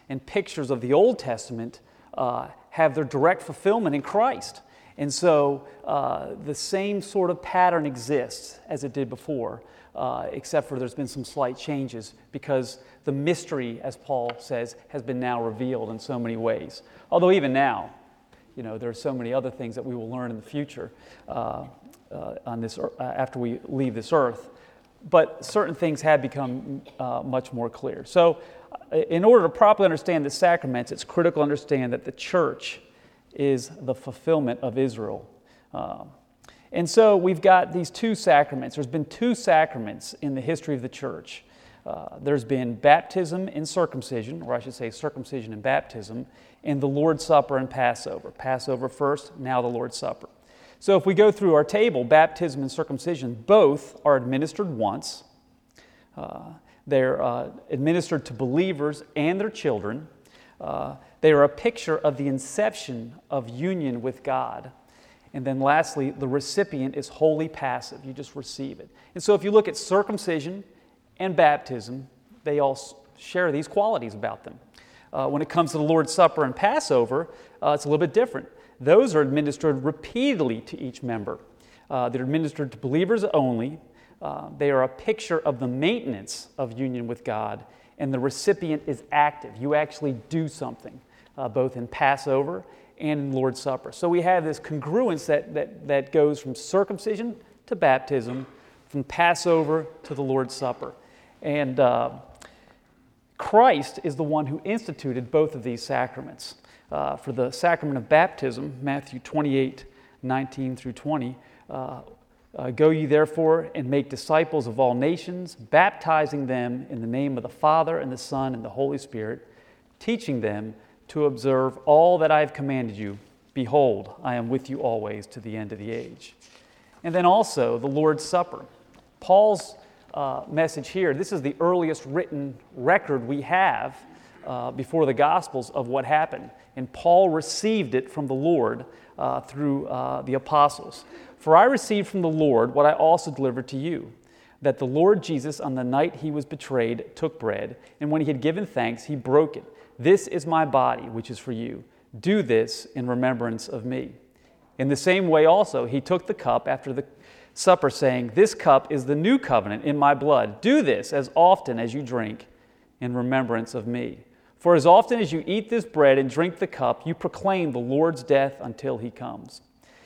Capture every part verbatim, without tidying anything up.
and pictures of the Old Testament uh, have their direct fulfillment in Christ. And so uh, the same sort of pattern exists as it did before, uh, except for there's been some slight changes because the mystery, as Paul says, has been now revealed in so many ways. Although even now, you know, there are so many other things that we will learn in the future uh, uh, on this uh, after we leave this earth. But certain things have become uh, much more clear. So in order to properly understand the sacraments, it's critical to understand that the church is the fulfillment of Israel. Um, and so we've got these two sacraments. There's been two sacraments in the history of the church. Uh, there's been baptism and circumcision, or I should say circumcision and baptism, and the Lord's Supper and Passover. Passover first, now the Lord's Supper. So if we go through our table, baptism and circumcision both are administered once. Uh, they're uh, administered to believers and their children. Uh, they are a picture of the inception of union with God. And then lastly, the recipient is wholly passive. You just receive it. And so if you look at circumcision and baptism, they all share these qualities about them. Uh, when it comes to the Lord's Supper and Passover, uh, it's a little bit different. Those are administered repeatedly to each member. Uh, they're administered to believers only. Uh, they are a picture of the maintenance of union with God, and the recipient is active. You actually do something, uh, both in Passover and in Lord's Supper. So we have this congruence that, that, that goes from circumcision to baptism, from Passover to the Lord's Supper. And uh, Christ is the one who instituted both of these sacraments. Uh, for the sacrament of baptism, Matthew twenty-eight, nineteen through twenty, uh, uh, go ye therefore and make disciples of all nations, baptizing them in the name of the Father and the Son and the Holy Spirit, teaching them to observe all that I have commanded you. Behold, I am with you always to the end of the age. And then also the Lord's Supper. Paul's uh, message here, this is the earliest written record we have uh, before the Gospels of what happened. And Paul received it from the Lord uh, through uh, the apostles. For I received from the Lord what I also delivered to you, that the Lord Jesus, on the night he was betrayed, took bread, and when he had given thanks, he broke it. This is my body, which is for you. Do this in remembrance of me. In the same way also, he took the cup after the supper, saying, This cup is the new covenant in my blood. Do this as often as you drink in remembrance of me. For as often as you eat this bread and drink the cup, you proclaim the Lord's death until he comes.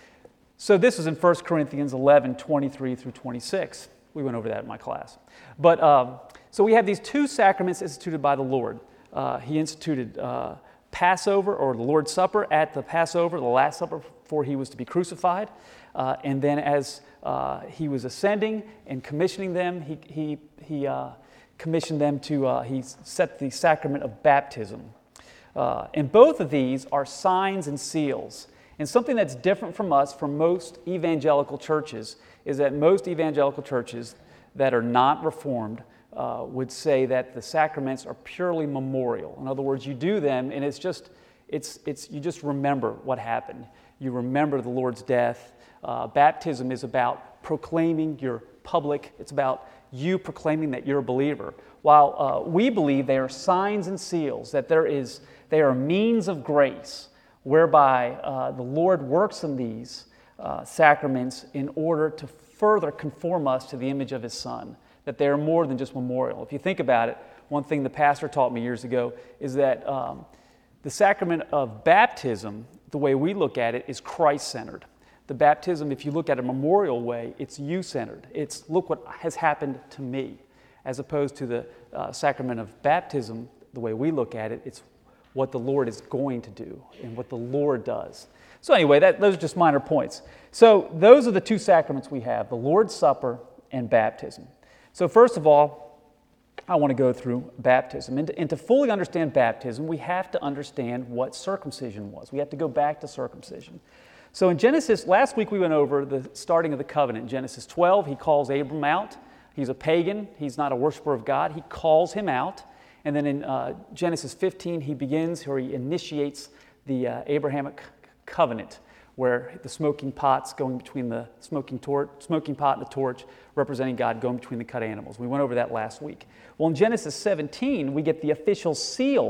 So this is in First Corinthians eleven, twenty-three through twenty-six. We went over that in my class. But um, so we have these two sacraments instituted by the Lord. Uh, he instituted uh, Passover, or the Lord's Supper, at the Passover, the Last Supper before he was to be crucified. Uh, and then as uh, he was ascending and commissioning them, he, he, he uh, commissioned them to, uh, he set the sacrament of baptism. Uh, and both of these are signs and seals. And something that's different from us, from most evangelical churches, is that most evangelical churches that are not Reformed uh, would say that the sacraments are purely memorial. In other words, you do them and it's just, it's, it's, you just remember what happened. You remember the Lord's death. Uh, baptism is about proclaiming your public, it's about you proclaiming that you're a believer. While uh, we believe they are signs and seals, that there is, they are means of grace whereby uh, the Lord works in these uh, sacraments in order to further conform us to the image of His Son, that they are more than just memorial. If you think about it, one thing the pastor taught me years ago is that um, the sacrament of baptism, the way we look at it, is Christ-centered. The baptism, if you look at a memorial way, it's you-centered. It's, look what has happened to me. As opposed to the uh, sacrament of baptism, the way we look at it, it's what the Lord is going to do and what the Lord does. So anyway, that, those are just minor points. So those are the two sacraments we have, the Lord's Supper and baptism. So first of all, I want to go through baptism. And to, and to fully understand baptism, we have to understand what circumcision was. We have to go back to circumcision. So in Genesis, last week we went over the starting of the covenant. In Genesis twelve, he calls Abram out. He's a pagan. He's not a worshiper of God. He calls him out. And then in uh, Genesis fifteen, he begins, or he initiates the uh, Abrahamic covenant, where the smoking pot's going between the smoking, tor- smoking pot and the torch, representing God going between the cut animals. We went over that last week. Well, in Genesis seventeen, we get the official seal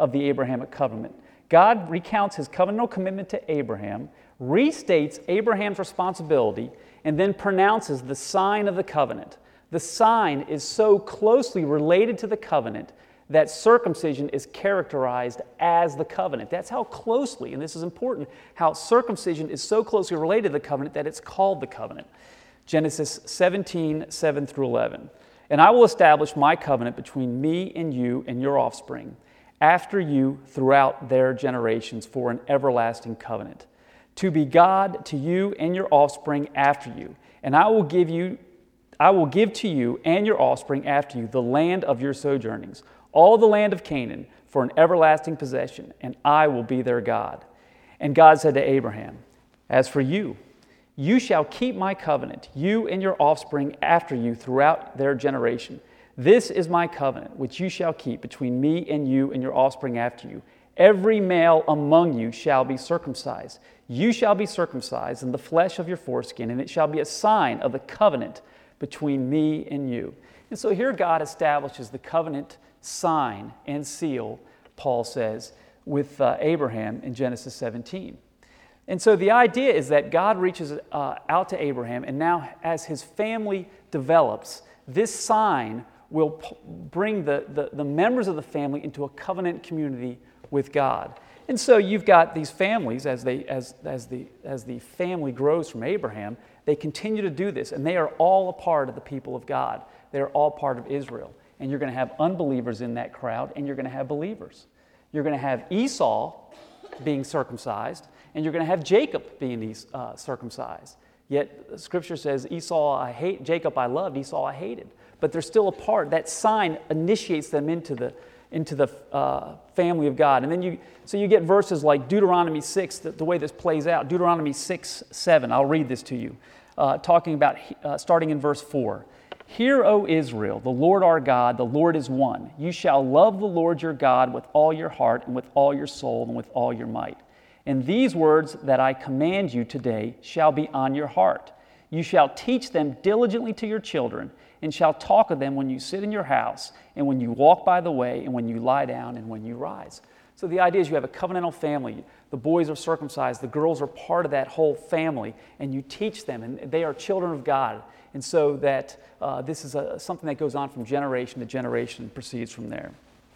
of the Abrahamic covenant. God recounts his covenantal commitment to Abraham, restates Abraham's responsibility, and then pronounces the sign of the covenant. The sign is so closely related to the covenant that circumcision is characterized as the covenant. That's how closely, and this is important, how circumcision is so closely related to the covenant that it's called the covenant. Genesis seventeen, seven through eleven. And I will establish my covenant between me and you and your offspring, after you throughout their generations, for an everlasting covenant, to be God to you and your offspring after you. And I will give you, I will give to you and your offspring after you the land of your sojournings, all the land of Canaan, for an everlasting possession, and I will be their God. And God said to Abraham, as for you, you shall keep my covenant, you and your offspring after you throughout their generation. This is my covenant, which you shall keep between me and you and your offspring after you. Every male among you shall be circumcised. You shall be circumcised in the flesh of your foreskin, and it shall be a sign of the covenant between me and you. And so here God establishes the covenant sign and seal, Paul says, with uh, Abraham in Genesis seventeen. And so the idea is that God reaches uh, out to Abraham, and now as his family develops, this sign will p- bring the, the, the members of the family into a covenant community with God. And so you've got these families, as they as as the as the family grows from Abraham, they continue to do this, and they are all a part of the people of God. They're all part of Israel. And you're going to have unbelievers in that crowd, and you're going to have believers. You're going to have Esau being circumcised, and you're going to have Jacob being uh, circumcised. Yet Scripture says, Esau I hate, Jacob I loved, Esau I hated. But they're still a part. That sign initiates them into the into the uh, family of God. And then you, so you get verses like Deuteronomy six, the, the way this plays out. Deuteronomy six, seven, I'll read this to you, uh, talking about, uh, starting in verse four. Hear, O Israel, the Lord our God, the Lord is one. You shall love the Lord your God with all your heart and with all your soul and with all your might. And these words that I command you today shall be on your heart. You shall teach them diligently to your children, and shall talk of them when you sit in your house, and when you walk by the way, and when you lie down, and when you rise. So the idea is you have a covenantal family. The boys are circumcised. The girls are part of that whole family, and you teach them, and they are children of God. And so that uh, this is a, something that goes on from generation to generation and proceeds from there.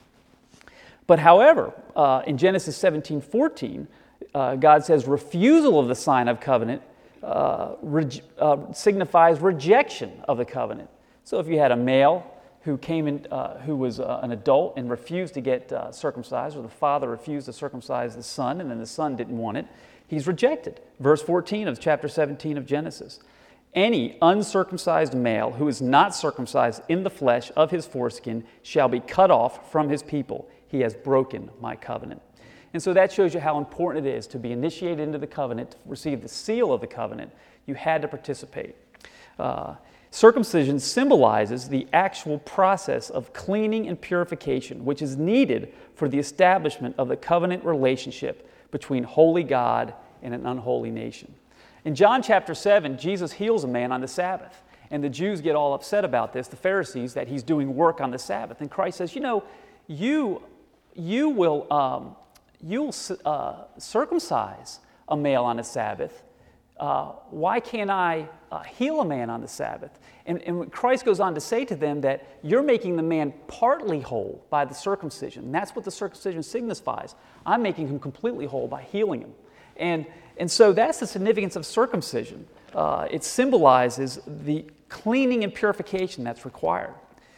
But however, uh, in Genesis seventeen fourteen, uh, God says refusal of the sign of covenant uh, re- uh, signifies rejection of the covenant. So if you had a male who came in, uh, who was uh, an adult and refused to get uh, circumcised, or the father refused to circumcise the son, and then the son didn't want it, he's rejected. Verse fourteen of chapter seventeen of Genesis. Any uncircumcised male who is not circumcised in the flesh of his foreskin shall be cut off from his people. He has broken my covenant. And so that shows you how important it is to be initiated into the covenant, to receive the seal of the covenant. You had to participate. Uh, circumcision symbolizes the actual process of cleaning and purification, which is needed for the establishment of the covenant relationship between holy God and an unholy nation. In John chapter seven, Jesus heals a man on the Sabbath. And the Jews get all upset about this, the Pharisees, that he's doing work on the Sabbath. And Christ says, you know, you, you will um, you'll uh, circumcise a male on the Sabbath. Uh, why can't I uh, heal a man on the Sabbath? And, and Christ goes on to say to them that you're making the man partly whole by the circumcision. And that's what the circumcision signifies. I'm making him completely whole by healing him. And, and so that's the significance of circumcision. Uh, it symbolizes the cleaning and purification that's required.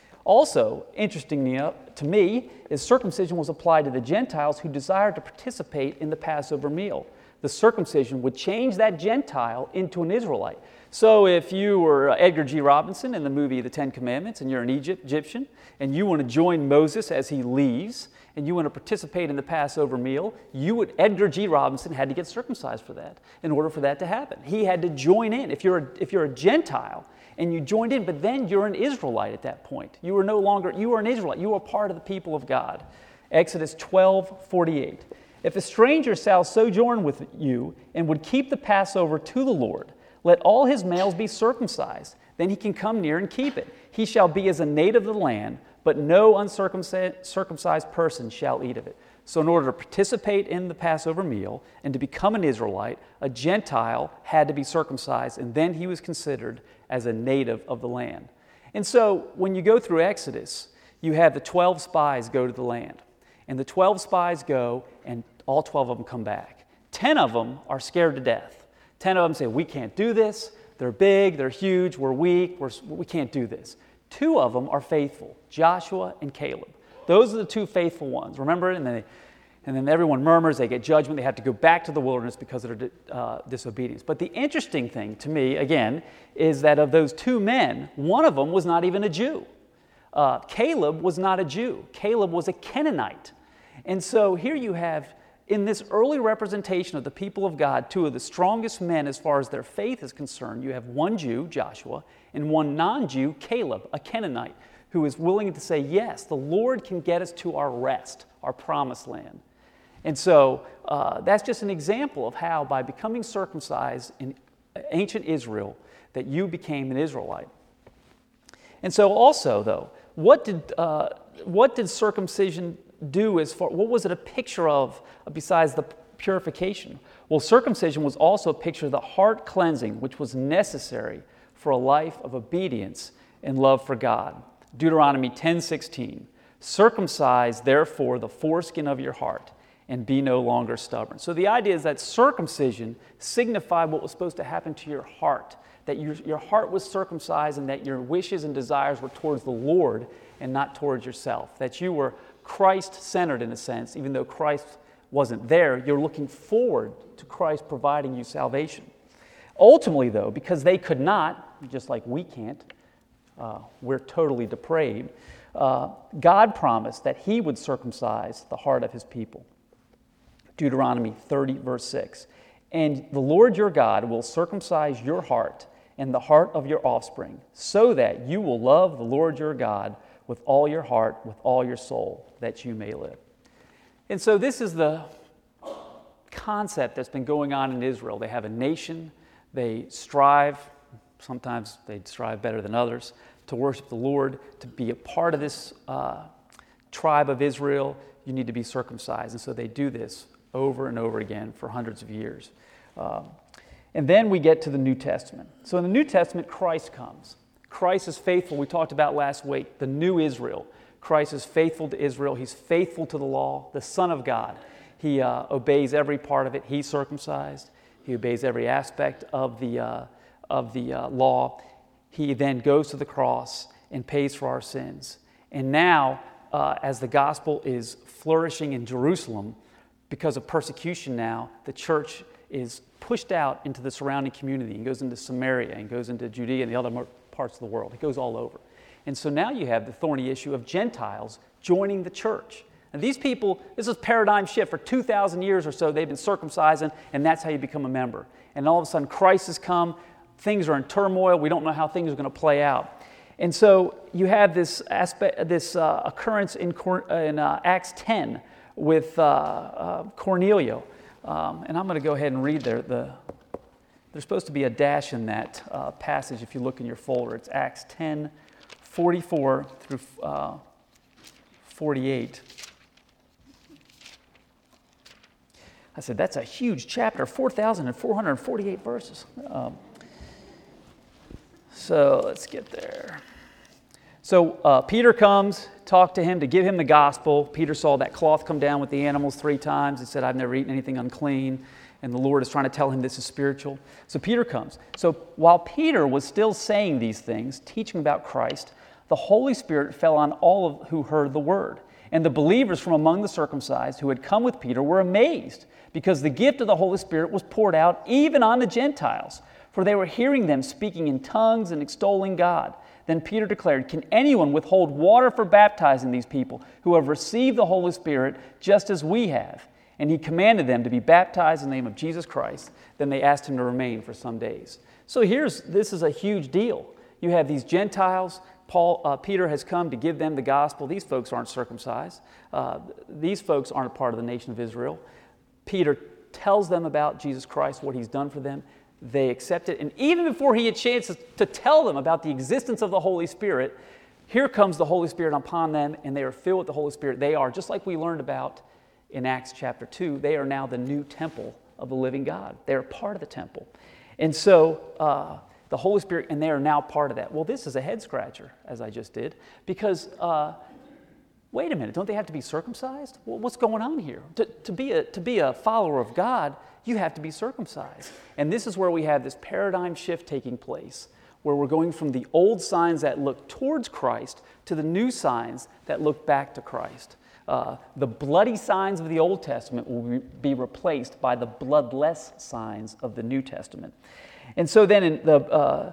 Also, interestingly to me, is circumcision was applied to the Gentiles who desired to participate in the Passover meal. The circumcision would change that Gentile into an Israelite. So if you were Edgar G. Robinson in the movie The Ten Commandments, and you're an Egypt, Egyptian, and you want to join Moses as he leaves, and you want to participate in the Passover meal, you would, Edgar G. Robinson had to get circumcised for that, in order for that to happen. He had to join in. If you're a, if you're a Gentile and you joined in, but then you're an Israelite at that point. You were no longer, you were an Israelite. You were part of the people of God. Exodus twelve forty-eight. If a stranger shall sojourn with you and would keep the Passover to the Lord, let all his males be circumcised. Then he can come near and keep it. He shall be as a native of the land, but no uncircumcised person shall eat of it. So in order to participate in the Passover meal and to become an Israelite, a Gentile had to be circumcised, and then he was considered as a native of the land. And so when you go through Exodus, you have the twelve spies go to the land. And the twelve spies go, and all twelve of them come back. ten of them are scared to death. ten of them say, we can't do this. They're big, they're huge, we're weak, we're, we can't do this. Two of them are faithful, Joshua and Caleb. Those are the two faithful ones. Remember? And then, and then everyone murmurs, they get judgment, they have to go back to the wilderness because of their uh, disobedience. But the interesting thing to me, again, is that of those two men, one of them was not even a Jew. Uh, Caleb was not a Jew. Caleb was a Canaanite. And so here you have, in this early representation of the people of God, two of the strongest men as far as their faith is concerned. You have one Jew, Joshua, and one non-Jew, Caleb, a Canaanite, who is willing to say, yes, the Lord can get us to our rest, our promised land. And so uh, that's just an example of how by becoming circumcised in ancient Israel that you became an Israelite. And so also, though, what did, uh, what did circumcision do as far, what was it a picture of besides the purification? Well, circumcision was also a picture of the heart cleansing, which was necessary for a life of obedience and love for God. Deuteronomy ten sixteen, circumcise therefore the foreskin of your heart and be no longer stubborn. So the idea is that circumcision signified what was supposed to happen to your heart, that your, your heart was circumcised and that your wishes and desires were towards the Lord and not towards yourself, that you were Christ-centered in a sense. Even though Christ wasn't there, you're looking forward to Christ providing you salvation. Ultimately, though, because they could not, just like we can't, uh, we're totally depraved, uh, God promised that He would circumcise the heart of His people. Deuteronomy thirty, verse six. And the Lord your God will circumcise your heart and the heart of your offspring, so that you will love the Lord your God with all your heart, with all your soul, that you may live. And so this is the concept that's been going on in Israel. They have a nation, they strive, sometimes they strive better than others, to worship the Lord, to be a part of this uh, tribe of Israel. You need to be circumcised. And so they do this over and over again for hundreds of years. Um, and then we get to the New Testament. So in the New Testament, Christ comes. Christ is faithful. We talked about last week, the new Israel. Christ is faithful to Israel. He's faithful to the law, the Son of God. He uh, obeys every part of it. He's circumcised. He obeys every aspect of the, uh, of the uh, law. He then goes to the cross and pays for our sins. And now, uh, as the gospel is flourishing in Jerusalem, because of persecution now, the church is pushed out into the surrounding community and goes into Samaria and goes into Judea and the other parts of the world. It goes all over. And so now you have the thorny issue of Gentiles joining the church. And these people, this is a paradigm shift. For two thousand years or so, they've been circumcising, and that's how you become a member. And all of a sudden, Christ has come. Things are in turmoil. We don't know how things are going to play out. And so you have this aspect, this uh, occurrence in, in uh, Acts ten with uh, uh, Cornelio. Um, and I'm going to go ahead and read there. The, there's supposed to be a dash in that uh, passage if you look in your folder. It's Acts ten, forty-four through uh, forty-eight. I said, that's a huge chapter, four thousand four hundred forty-eight verses. Um, so let's get there. So uh, Peter comes, talked to him to give him the gospel. Peter saw that cloth come down with the animals three times. He said, I've never eaten anything unclean. And the Lord is trying to tell him this is spiritual. So Peter comes. So while Peter was still saying these things, teaching about Christ, the Holy Spirit fell on all of who heard the word. And the believers from among the circumcised who had come with Peter were amazed, because the gift of the Holy Spirit was poured out even on the Gentiles, for they were hearing them speaking in tongues and extolling God. Then Peter declared, can anyone withhold water for baptizing these people who have received the Holy Spirit just as we have? And he commanded them to be baptized in the name of Jesus Christ. Then they asked him to remain for some days. So here's, this is a huge deal. You have these Gentiles. Paul, uh, Peter has come to give them the gospel. These folks aren't circumcised. Uh, these folks aren't a part of the nation of Israel. Peter tells them about Jesus Christ, what he's done for them. They accept it. And even before he had a chance to tell them about the existence of the Holy Spirit, here comes the Holy Spirit upon them, and they are filled with the Holy Spirit. They are, just like we learned about in Acts chapter two, they are now the new temple of the living God. They're part of the temple. And so uh, the Holy Spirit, and they are now part of that. Well, this is a head scratcher, as I just did, because uh, wait a minute, don't they have to be circumcised? Well, what's going on here? To, to, be a, to be a follower of God, you have to be circumcised. And this is where we have this paradigm shift taking place, where we're going from the old signs that look towards Christ to the new signs that look back to Christ. Uh, the bloody signs of the Old Testament will re- be replaced by the bloodless signs of the New Testament. And so then in the, uh,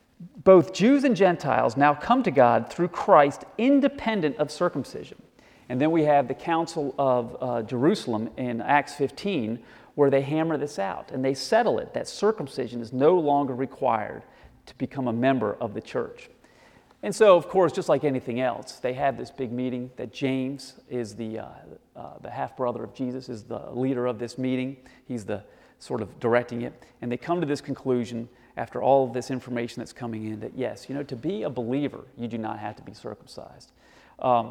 both Jews and Gentiles now come to God through Christ independent of circumcision. And then we have the Council of uh, Jerusalem in Acts fifteen, where they hammer this out and they settle it, that circumcision is no longer required to become a member of the church. And so, of course, just like anything else, they have this big meeting that James is the, uh, uh, the half-brother of Jesus, is the leader of this meeting. He's the sort of directing it. And they come to this conclusion after all of this information that's coming in that, yes, you know, to be a believer, you do not have to be circumcised. Um,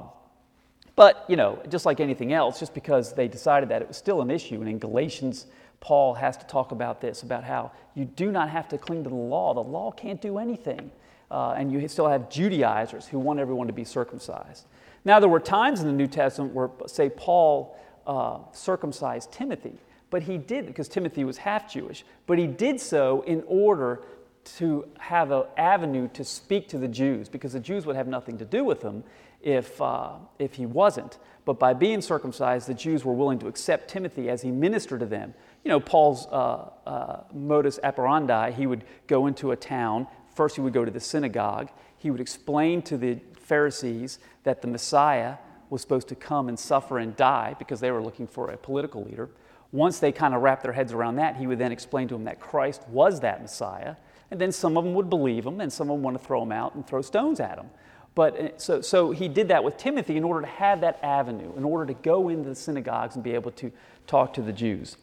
but, you know, just like anything else, just because they decided that, it was still an issue. And in Galatians, Paul has to talk about this, about how you do not have to cling to the law. The law can't do anything. Uh, and you still have Judaizers who want everyone to be circumcised. Now, there were times in the New Testament where, say, Paul uh, circumcised Timothy, but he did, because Timothy was half Jewish, but he did so in order to have an avenue to speak to the Jews, because the Jews would have nothing to do with him if, uh, if he wasn't. But by being circumcised, the Jews were willing to accept Timothy as he ministered to them. You know, Paul's uh, uh, modus operandi, he would go into a town. First, he would go to the synagogue. He would explain to the Pharisees that the Messiah was supposed to come and suffer and die because they were looking for a political leader. Once they kind of wrapped their heads around that, he would then explain to them that Christ was that Messiah. And then some of them would believe him, and some of them want to throw him out and throw stones at him. But so, so he did that with Timothy in order to have that avenue, in order to go into the synagogues and be able to talk to the Jews.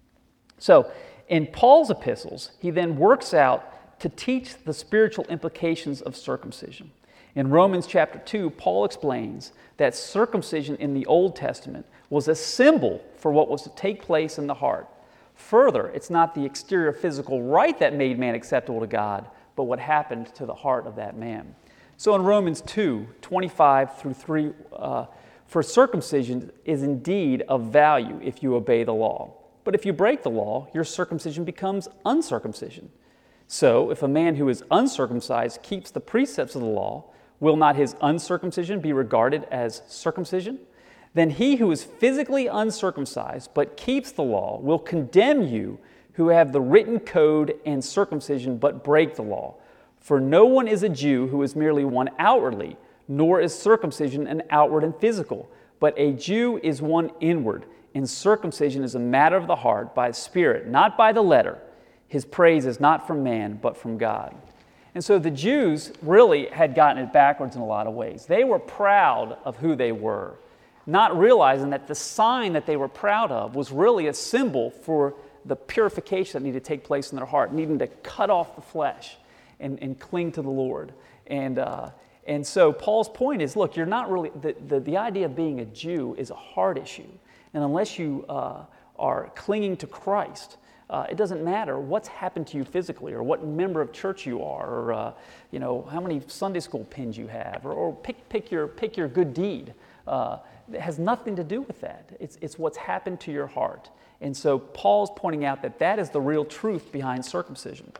So in Paul's epistles, he then works out to teach the spiritual implications of circumcision. In Romans chapter two, Paul explains that circumcision in the Old Testament was a symbol for what was to take place in the heart. Further, it's not the exterior physical rite that made man acceptable to God, but what happened to the heart of that man. So in Romans two, twenty-five through three, uh, for circumcision is indeed of value if you obey the law. But if you break the law, your circumcision becomes uncircumcision. So, if a man who is uncircumcised keeps the precepts of the law, will not his uncircumcision be regarded as circumcision? Then he who is physically uncircumcised but keeps the law will condemn you who have the written code and circumcision but break the law. For no one is a Jew who is merely one outwardly, nor is circumcision an outward and physical, but a Jew is one inward, and circumcision is a matter of the heart by the Spirit, not by the letter. His praise is not from man, but from God. And so the Jews really had gotten it backwards in a lot of ways. They were proud of who they were, not realizing that the sign that they were proud of was really a symbol for the purification that needed to take place in their heart, needing to cut off the flesh and, and cling to the Lord. And uh, and so Paul's point is, look, you're not really, the, the, the idea of being a Jew is a heart issue. And unless you uh, are clinging to Christ, Uh, it doesn't matter what's happened to you physically, or what member of church you are, or uh, you know how many Sunday school pins you have, or, or pick pick your pick your good deed. Uh, it has nothing to do with that. It's it's what's happened to your heart. And so Paul's pointing out that that is the real truth behind circumcision.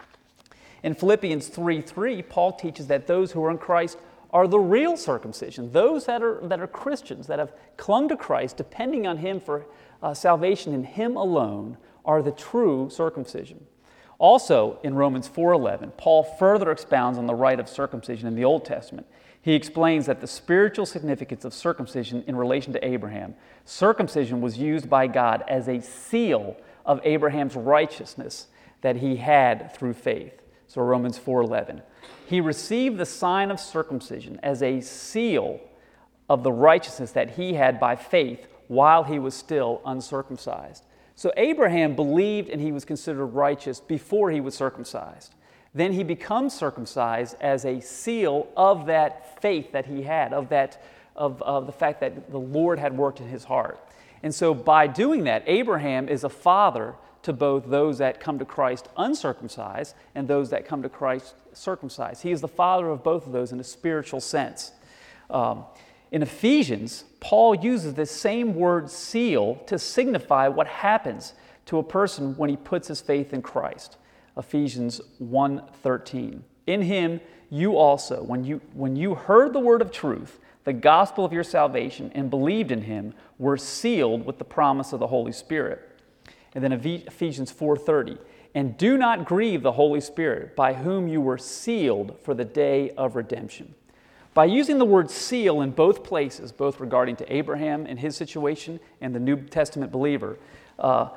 In Philippians three three, Paul teaches that those who are in Christ are the real circumcision. Those that are that are Christians, that have clung to Christ, depending on Him for uh, salvation in Him alone, are the true circumcision. Also, in Romans four eleven, Paul further expounds on the rite of circumcision in the Old Testament. He explains that the spiritual significance of circumcision in relation to Abraham, circumcision was used by God as a seal of Abraham's righteousness that he had through faith. So Romans four eleven. He received the sign of circumcision as a seal of the righteousness that he had by faith while he was still uncircumcised. So Abraham believed and he was considered righteous before he was circumcised. Then he becomes circumcised as a seal of that faith that he had, of that, of, of the fact that the Lord had worked in his heart. And so by doing that, Abraham is a father to both those that come to Christ uncircumcised and those that come to Christ circumcised. He is the father of both of those in a spiritual sense. Um, in Ephesians, Paul uses this same word seal to signify what happens to a person when he puts his faith in Christ. Ephesians one thirteen. In him you also, when you, when you heard the word of truth, the gospel of your salvation, and believed in him, were sealed with the promise of the Holy Spirit. And then Ephesians four thirty. And do not grieve the Holy Spirit, by whom you were sealed for the day of redemption. By using the word seal in both places, both regarding to Abraham and his situation and the New Testament believer, uh,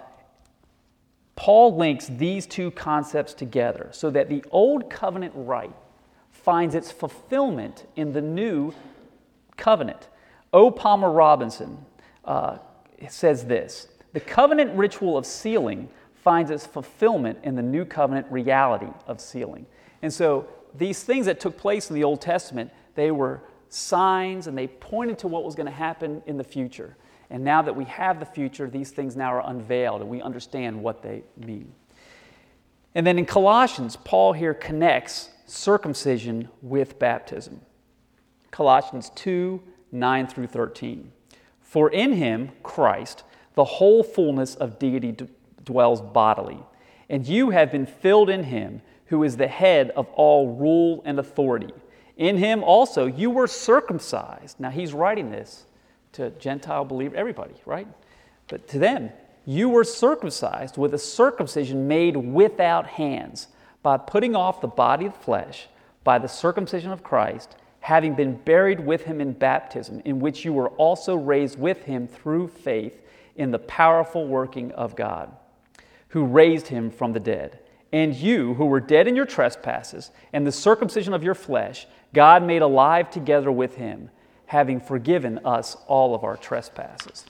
Paul links these two concepts together so that the old covenant rite finds its fulfillment in the new covenant. O. Palmer Robinson uh, says this: the covenant ritual of sealing finds its fulfillment in the new covenant reality of sealing. And so these things that took place in the Old Testament, they were signs and they pointed to what was going to happen in the future. And now that we have the future, these things now are unveiled and we understand what they mean. And then in Colossians, Paul here connects circumcision with baptism. Colossians two, nine through thirteen. For in him, Christ, the whole fullness of deity d- dwells bodily, and you have been filled in him, who is the head of all rule and authority. In him also you were circumcised. Now he's writing this to Gentile believers, everybody, right? But to them, you were circumcised with a circumcision made without hands, by putting off the body of the flesh, by the circumcision of Christ, having been buried with him in baptism, in which you were also raised with him through faith in the powerful working of God, who raised him from the dead. And you, who were dead in your trespasses and the circumcision of your flesh, God made alive together with him, having forgiven us all of our trespasses.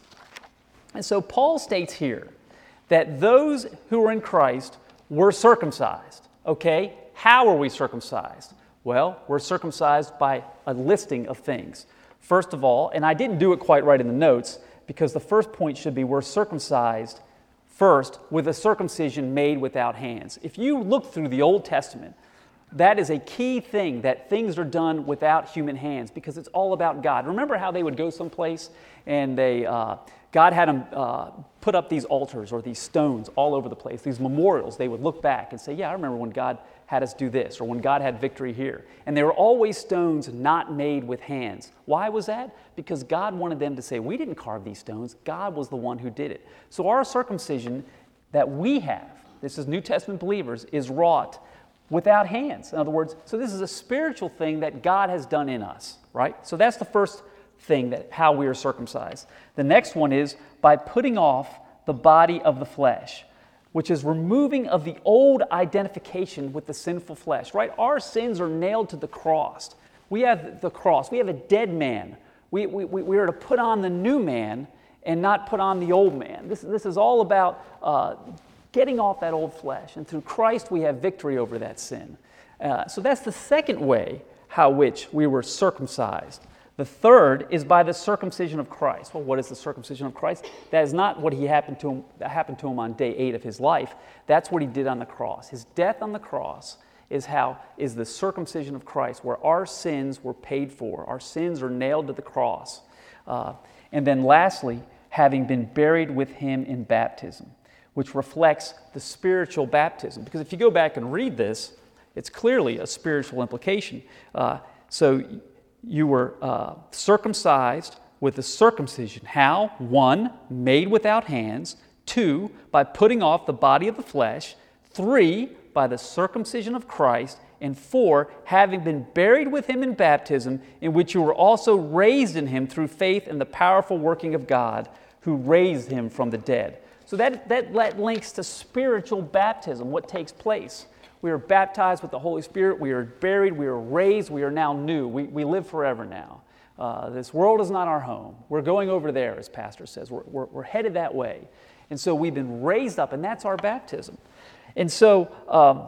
And so Paul states here that those who are in Christ were circumcised. Okay, how are we circumcised? Well, we're circumcised by a listing of things. First of all, and I didn't do it quite right in the notes, because the first point should be we're circumcised first with a circumcision made without hands. If you look through the Old Testament, that is a key thing, that things are done without human hands, because it's all about God. Remember how they would go someplace and they uh, God had them uh, put up these altars or these stones all over the place, these memorials. They would look back and say, yeah, I remember when God had us do this, or when God had victory here. And they were always stones not made with hands. Why was that? Because God wanted them to say, we didn't carve these stones. God was the one who did it. So our circumcision that we have, this is New Testament believers, is wrought without hands. In other words, so this is a spiritual thing that God has done in us, right? So that's the first thing, that how we are circumcised. The next one is by putting off the body of the flesh, which is removing of the old identification with the sinful flesh, right? Our sins are nailed to the cross. We have the cross. We have a dead man. We, we, we are to put on the new man and not put on the old man. This, this is all about uh, getting off that old flesh. And through Christ, we have victory over that sin. Uh, so that's the second way how which we were circumcised. The third is by the circumcision of Christ. Well, what is the circumcision of Christ? That is not what he happened to him, that happened to him on day eight of his life. That's what he did on the cross. His death on the cross is how is the circumcision of Christ, where our sins were paid for. Our sins are nailed to the cross. Uh, and then lastly, having been buried with him in baptism, which reflects the spiritual baptism. Because if you go back and read this, it's clearly a spiritual implication. Uh, so you were uh, circumcised with the circumcision. How? One, made without hands. Two, by putting off the body of the flesh. Three, by the circumcision of Christ. And four, having been buried with him in baptism, in which you were also raised in him through faith in the powerful working of God, who raised him from the dead. So that, that, that links to spiritual baptism, what takes place. We are baptized with the Holy Spirit. We are buried. We are raised. We are now new. We, we live forever now. Uh, this world is not our home. We're going over there, as Pastor says. We're, we're, we're headed that way. And so we've been raised up, and that's our baptism. And so um,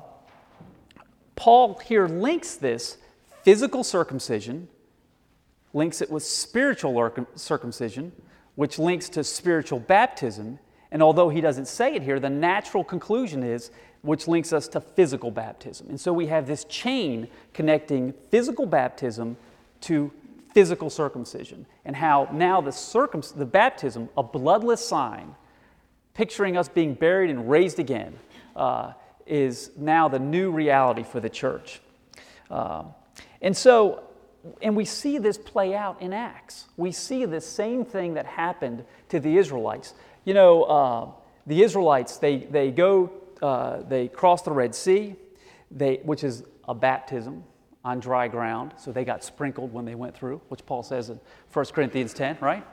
Paul here links this physical circumcision, links it with spiritual circumcision, which links to spiritual baptism. And although he doesn't say it here, the natural conclusion is, which links us to physical baptism. And so we have this chain connecting physical baptism to physical circumcision, and how now the, circum- the baptism, a bloodless sign, picturing us being buried and raised again, uh, is now the new reality for the church. Uh, and so, and we see this play out in Acts. We see the same thing that happened to the Israelites. You know, uh, the Israelites, they, they go, uh, they cross the Red Sea, they, which is a baptism on dry ground. So they got sprinkled when they went through, which Paul says in First Corinthians ten, right?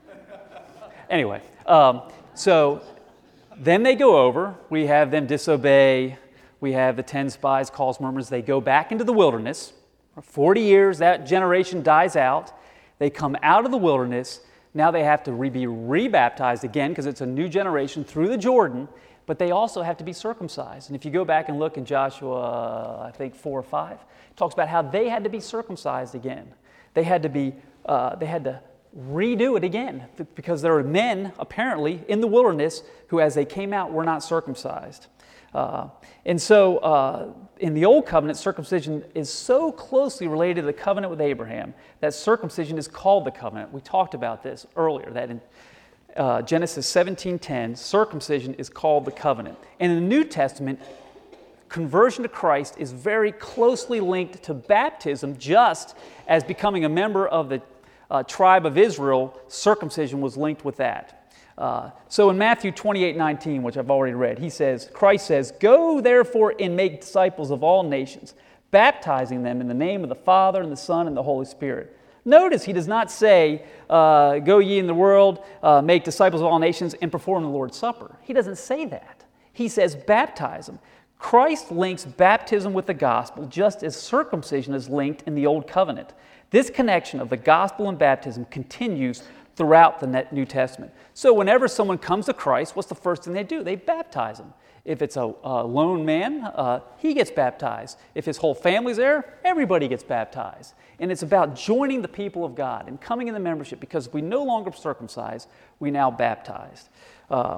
Anyway, um, so then they go over. We have them disobey. We have the ten spies, cause murmurs. They go back into the wilderness. For forty years, that generation dies out. They come out of the wilderness. Now they have to re- be rebaptized again because it's a new generation through the Jordan, but they also have to be circumcised. And if you go back and look in Joshua, I think four or five, it talks about how they had to be circumcised again. They had to be, uh, they had to redo it again because there were men, apparently, in the wilderness who, as they came out, were not circumcised. Uh, and so, uh, in the Old Covenant, circumcision is so closely related to the covenant with Abraham that circumcision is called the covenant. We talked about this earlier, that in uh, Genesis seventeen ten, circumcision is called the covenant. And in the New Testament, conversion to Christ is very closely linked to baptism, just as becoming a member of the uh, tribe of Israel, circumcision was linked with that. Uh, so in Matthew twenty-eight nineteen, which I've already read, he says, Christ says, "Go therefore and make disciples of all nations, baptizing them in the name of the Father and the Son and the Holy Spirit." Notice he does not say, uh, "Go ye in the world, uh, make disciples of all nations, and perform the Lord's Supper." He doesn't say that. He says, baptize them. Christ links baptism with the gospel, just as circumcision is linked in the Old Covenant. This connection of the gospel and baptism continues throughout the New Testament. So whenever someone comes to Christ, what's the first thing they do? They baptize him. If it's a, a lone man, uh, he gets baptized. If his whole family's there, everybody gets baptized. And it's about joining the people of God and coming in the membership, because if we no longer circumcised, we now baptized. Uh,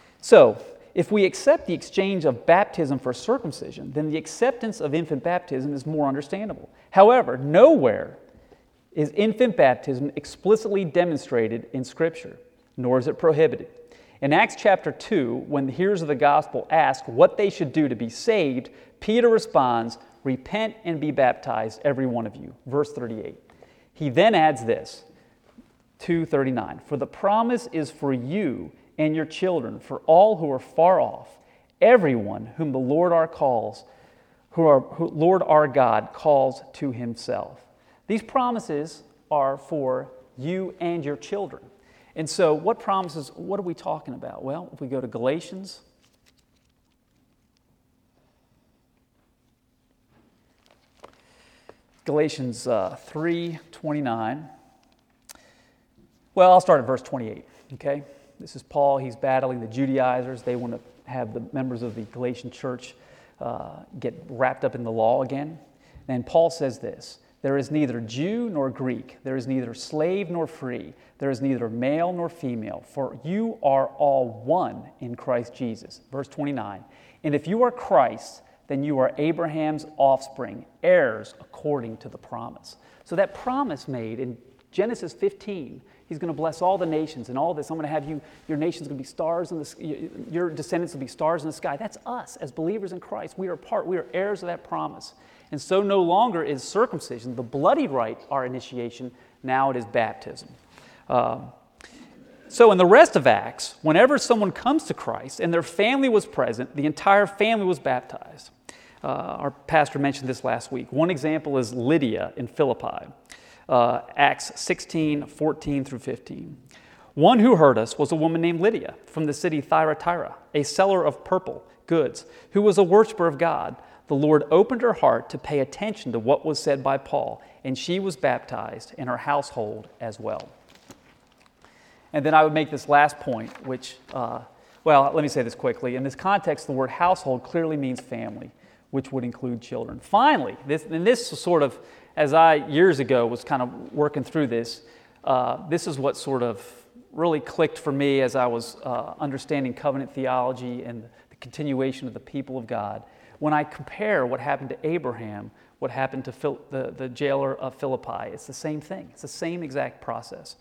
so if we accept the exchange of baptism for circumcision, then the acceptance of infant baptism is more understandable. However, nowhere is infant baptism explicitly demonstrated in Scripture, nor is it prohibited. In Acts chapter two, when the hearers of the gospel ask what they should do to be saved, Peter responds, "Repent and be baptized, every one of you." Verse thirty-eight. He then adds this, two thirty-nine, "For the promise is for you and your children, for all who are far off, everyone whom the Lord our calls, who are who Lord our God calls to himself." These promises are for you and your children. And so what promises, what are we talking about? Well, if we go to Galatians, Galatians uh, three twenty-nine. Well, I'll start at verse twenty-eight, okay? This is Paul. He's battling the Judaizers. They want to have the members of the Galatian church uh, get wrapped up in the law again. And Paul says this, "There is neither Jew nor Greek. There is neither slave nor free. There is neither male nor female. For you are all one in Christ Jesus." Verse twenty-nine. "And if you are Christ, then you are Abraham's offspring, heirs according to the promise." So that promise made in Genesis fifteen, he's going to bless all the nations and all this. I'm going to have you, your nation's going to be stars in the, your descendants will be stars in the sky. That's us as believers in Christ. We are part, we are heirs of that promise. And so no longer is circumcision, the bloody rite, our initiation. Now it is baptism. Um, so in the rest of Acts, whenever someone comes to Christ and their family was present, the entire family was baptized. Uh, our pastor mentioned this last week. One example is Lydia in Philippi, uh, Acts sixteen, fourteen through fifteen. "One who heard us was a woman named Lydia from the city Thyatira, a seller of purple goods, who was a worshiper of God. The Lord opened her heart to pay attention to what was said by Paul, and she was baptized, and her household as well." And then I would make this last point, which, uh, well, let me say this quickly. In this context, the word household clearly means family, which would include children. Finally, this, and this is sort of, as I years ago was kind of working through this, uh, this is what sort of really clicked for me as I was uh, understanding covenant theology and the continuation of the people of God. When I compare what happened to Abraham, what happened to Phil, the, the jailer of Philippi, it's the same thing. It's the same exact process.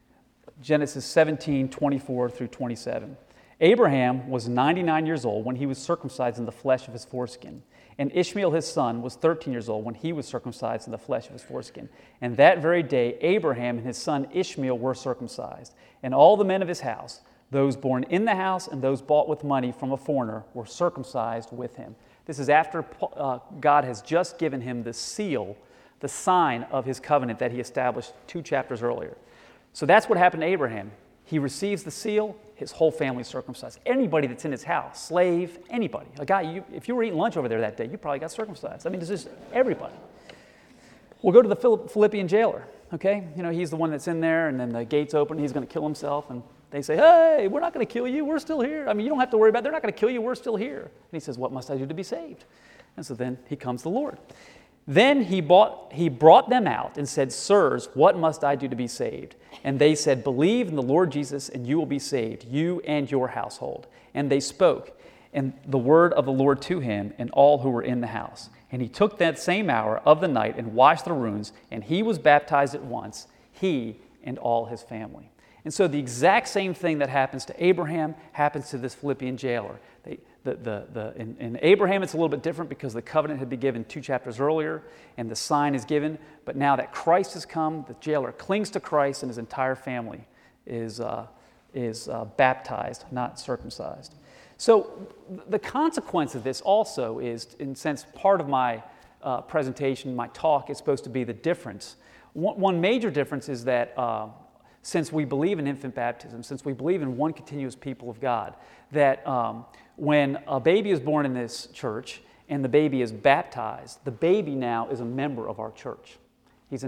Genesis seventeen, twenty-four through twenty-seven. Abraham was ninety-nine years old when he was circumcised in the flesh of his foreskin. And Ishmael his son was thirteen years old when he was circumcised in the flesh of his foreskin. And that very day Abraham and his son Ishmael were circumcised. And all the men of his house, those born in the house and those bought with money from a foreigner, were circumcised with him. This is after uh, God has just given him the seal, the sign of his covenant that he established two chapters earlier. So that's what happened to Abraham. He receives the seal, his whole family circumcised. Anybody that's in his house, slave, anybody. A guy, you, if you were eating lunch over there that day, you probably got circumcised. I mean, it's just everybody. We'll go to the Philippian jailer, okay? You know, he's the one that's in there, and then the gates open, he's going to kill himself, and they say, hey, we're not going to kill you, we're still here. I mean, you don't have to worry about it. They're not going to kill you, we're still here. And he says, what must I do to be saved? And so then he comes to the Lord. Then he, bought, he brought them out and said, sirs, what must I do to be saved? And they said, believe in the Lord Jesus, and you will be saved, you and your household. And they spoke, and the word of the Lord to him and all who were in the house. And he took that same hour of the night and washed the wounds, and he was baptized at once, he and all his family. And so the exact same thing that happens to Abraham happens to this Philippian jailer. They, the, the, the, in, in Abraham, it's a little bit different because the covenant had been given two chapters earlier, and the sign is given. But now that Christ has come, the jailer clings to Christ, and his entire family is, uh, is uh, baptized, not circumcised. So the consequence of this also is, in a sense, part of my uh, presentation, my talk, is supposed to be the difference. One, one major difference is that uh, since we believe in infant baptism, since we believe in one continuous people of God, that um, when a baby is born in this church and the baby is baptized, the baby now is a member of our church. He's a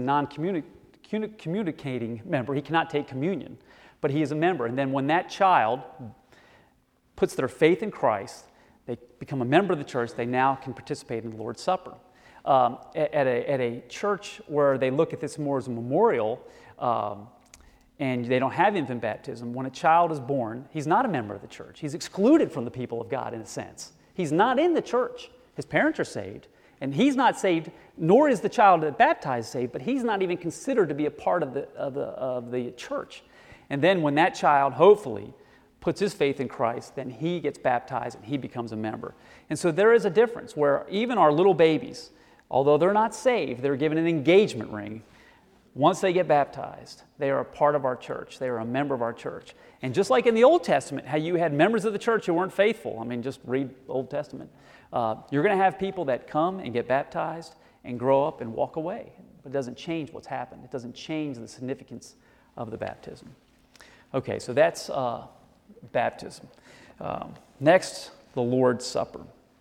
non-communicating member. He cannot take communion, but he is a member. And then when that child puts their faith in Christ, they become a member of the church, they now can participate in the Lord's Supper. Um, at, a, at a church where they look at this more as a memorial, um, and they don't have infant baptism, when a child is born, he's not a member of the church. He's excluded from the people of God in a sense. He's not in the church. His parents are saved, and he's not saved, nor is the child that baptized saved, but he's not even considered to be a part of the, of the, of the church. And then when that child, hopefully, puts his faith in Christ, then he gets baptized and he becomes a member. And so there is a difference where even our little babies, although they're not saved, they're given an engagement ring. Once they get baptized, they are a part of our church. They are a member of our church. And just like in the Old Testament, how you had members of the church who weren't faithful, I mean, just read Old Testament. Uh, you're going to have people that come and get baptized and grow up and walk away. But it doesn't change what's happened. It doesn't change the significance of the baptism. Okay, so that's uh, baptism. Um, next, the Lord's Supper.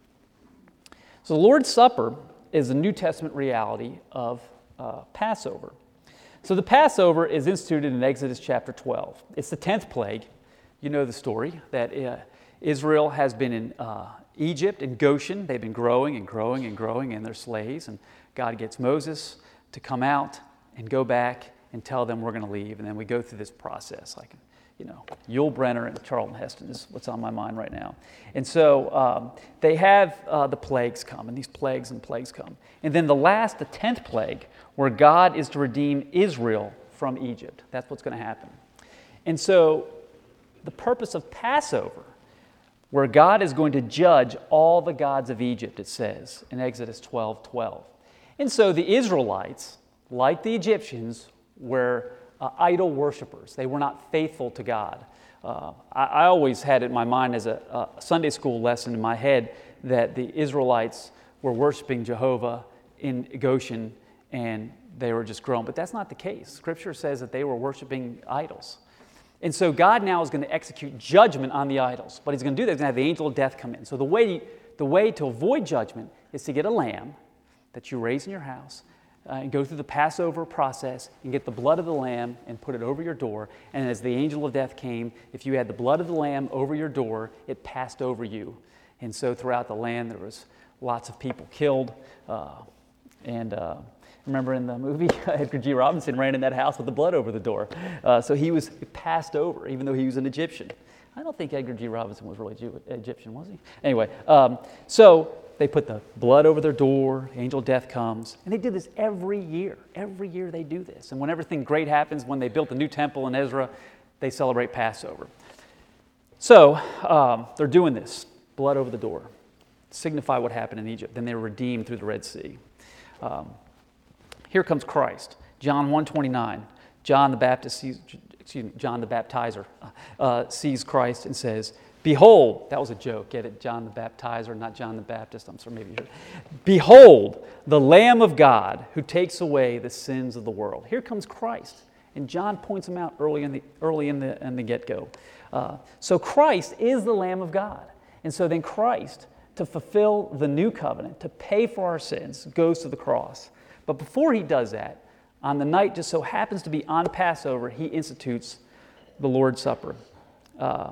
So the Lord's Supper is a New Testament reality of uh, Passover. So the Passover is instituted in Exodus chapter twelve. It's the tenth plague. You know the story, that uh, Israel has been in uh, Egypt, in Goshen. They've been growing and growing and growing in their slaves. And God gets Moses to come out and go back and tell them we're going to leave. And then we go through this process. Like, you know, Yul Brynner and Charlton Heston is what's on my mind right now. And so um, they have uh, the plagues come, and these plagues and plagues come. And then the last, the tenth plague, where God is to redeem Israel from Egypt. That's what's going to happen. And so the purpose of Passover, where God is going to judge all the gods of Egypt, it says in Exodus twelve twelve. And so the Israelites, like the Egyptians, were uh, idol worshipers. They were not faithful to God. Uh, I, I always had it in my mind as a, a Sunday school lesson in my head that the Israelites were worshiping Jehovah in Goshen, and they were just grown. But that's not the case. Scripture says that they were worshiping idols. And so God now is going to execute judgment on the idols. But he's going to do that. He's going to have the angel of death come in. So the way, the way to avoid judgment is to get a lamb that you raise in your house uh, and go through the Passover process and get the blood of the lamb and put it over your door. And as the angel of death came, if you had the blood of the lamb over your door, it passed over you. And so throughout the land there was lots of people killed. Uh, and... Uh, Remember in the movie, Edgar G. Robinson ran in that house with the blood over the door. Uh, so he was passed over, even though he was an Egyptian. I don't think Edgar G. Robinson was really Jew- Egyptian, was he? Anyway, um, so they put the blood over their door, angel of death comes, and they did this every year. Every year they do this. And when everything great happens, when they built the new temple in Ezra, they celebrate Passover. So um, they're doing this, blood over the door, signify what happened in Egypt. Then they were redeemed through the Red Sea. Um, Here comes Christ. John one twenty-nine. John the Baptist sees, excuse me, John the Baptizer uh, sees Christ and says, "Behold," that was a joke. Get it? John the Baptizer, not John the Baptist. I'm sorry, maybe you heard. "Behold, the Lamb of God who takes away the sins of the world." Here comes Christ, and John points him out early in the early in the in the get-go. Uh, so Christ is the Lamb of God, and so then Christ, to fulfill the new covenant, to pay for our sins, goes to the cross. But before he does that, on the night just so happens to be on Passover, he institutes the Lord's Supper. Uh,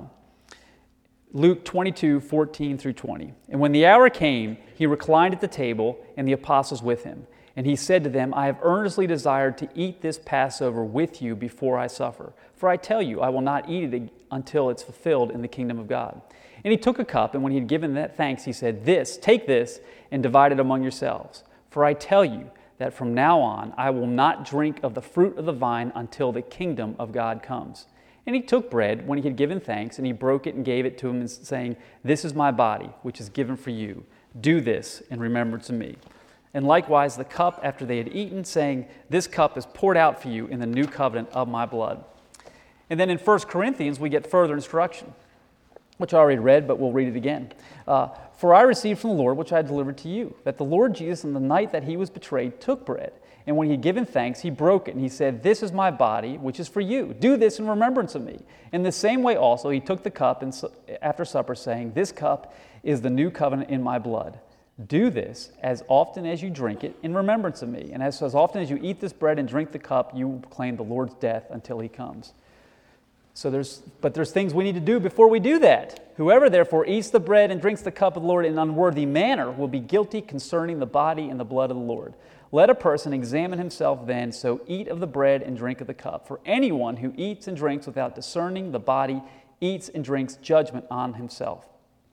Luke twenty-two, fourteen through twenty. "And when the hour came, he reclined at the table, and the apostles with him. And he said to them, I have earnestly desired to eat this Passover with you before I suffer. For I tell you, I will not eat it until it's fulfilled in the kingdom of God. And he took a cup, and when he had given that thanks, he said, This, take this, and divide it among yourselves. For I tell you, that from now on I will not drink of the fruit of the vine until the kingdom of God comes. And he took bread when he had given thanks, and he broke it and gave it to him, saying, This is my body, which is given for you. Do this in remembrance of me. And likewise the cup after they had eaten, saying, This cup is poured out for you in the new covenant of my blood. And then in First Corinthians we get further instruction, which I already read, but we'll read it again. Uh, For I received from the Lord, which I delivered to you, that the Lord Jesus, on the night that he was betrayed, took bread. And when he had given thanks, he broke it, and he said, This is my body, which is for you. Do this in remembrance of me. In the same way also, he took the cup and after supper, saying, This cup is the new covenant in my blood. Do this as often as you drink it in remembrance of me. And as, as often as you eat this bread and drink the cup, you will proclaim the Lord's death until he comes. So there's, but there's things we need to do before we do that. Whoever therefore eats the bread and drinks the cup of the Lord in an unworthy manner will be guilty concerning the body and the blood of the Lord. Let a person examine himself then, so eat of the bread and drink of the cup. For anyone who eats and drinks without discerning the body eats and drinks judgment on himself.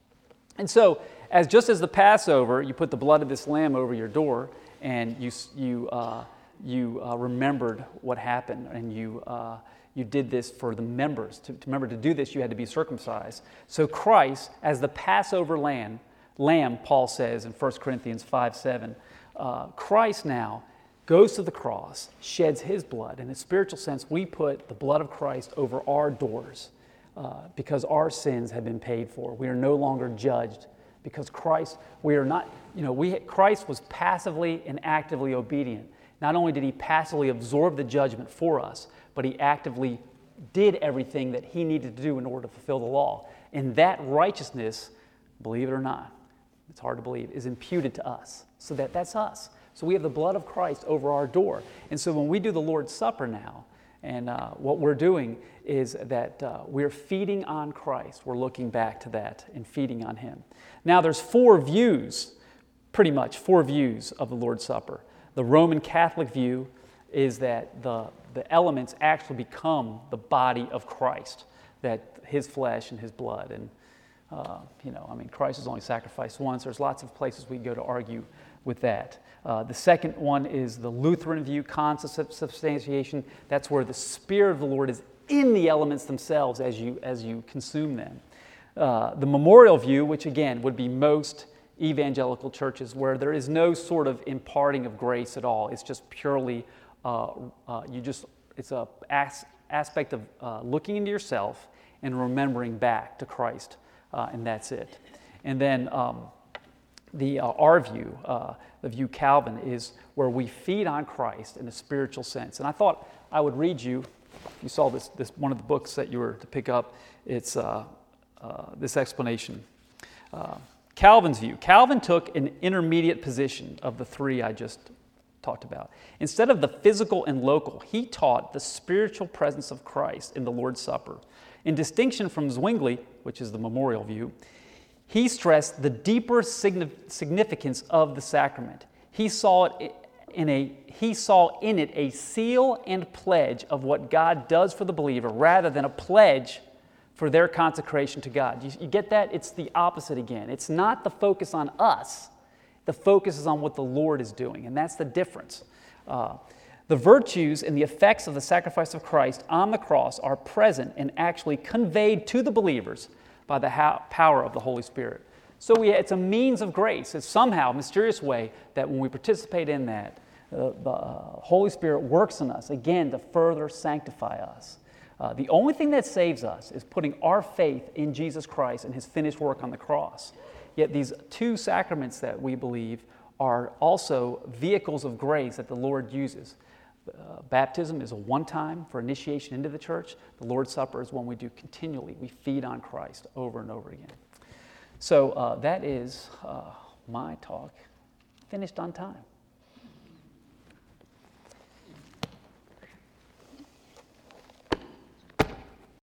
And so, as just as the Passover, you put the blood of this lamb over your door, and you you uh, you uh, remembered what happened, and you. Uh, You did this for the members. To, to remember to do this, you had to be circumcised. So Christ, as the Passover lamb, lamb, Paul says in First Corinthians five seven, uh, Christ now goes to the cross, sheds his blood. In a spiritual sense, we put the blood of Christ over our doors uh, because our sins have been paid for. We are no longer judged because Christ, we are not, you know, we Christ was passively and actively obedient. Not only did he passively absorb the judgment for us, but he actively did everything that he needed to do in order to fulfill the law. And that righteousness, believe it or not, it's hard to believe, is imputed to us. So that that's us. So we have the blood of Christ over our door. And so when we do the Lord's Supper now, and uh, what we're doing is that uh, we're feeding on Christ. We're looking back to that and feeding on him. Now there's four views, pretty much four views of the Lord's Supper. The Roman Catholic view is that the, the elements actually become the body of Christ, that his flesh and his blood. And, uh, you know, I mean, Christ is only sacrificed once. There's lots of places we go to argue with that. Uh, the second one is the Lutheran view, consubstantiation. That's where the Spirit of the Lord is in the elements themselves as you, as you consume them. Uh, the memorial view, which again would be most evangelical churches, where there is no sort of imparting of grace at all. It's just purely, uh, uh, you just, it's a as, aspect of uh, looking into yourself and remembering back to Christ, uh, and that's it. And then um, the uh, our view, uh, the view Calvin, is where we feed on Christ in a spiritual sense. And I thought I would read you, you saw this, this one of the books that you were to pick up, it's uh, uh, this explanation. Uh, Calvin's view. Calvin took an intermediate position of the three I just talked about. Instead of the physical and local, he taught the spiritual presence of Christ in the Lord's Supper. In distinction from Zwingli, which is the memorial view, he stressed the deeper significance of the sacrament. He saw it in a he saw in it a seal and pledge of what God does for the believer rather than a pledge for their consecration to God. You, you get that? It's the opposite again. It's not the focus on us. The focus is on what the Lord is doing, and that's the difference. Uh, the virtues and the effects of the sacrifice of Christ on the cross are present and actually conveyed to the believers by the ha- power of the Holy Spirit. So we, it's a means of grace. It's somehow, mysterious way, that when we participate in that, uh, the uh, Holy Spirit works in us, again, to further sanctify us. Uh, the only thing that saves us is putting our faith in Jesus Christ and His finished work on the cross. Yet these two sacraments that we believe are also vehicles of grace that the Lord uses. Uh, baptism is a one-time for initiation into the church. The Lord's Supper is one we do continually. We feed on Christ over and over again. So uh, that is uh, my talk, finished on time.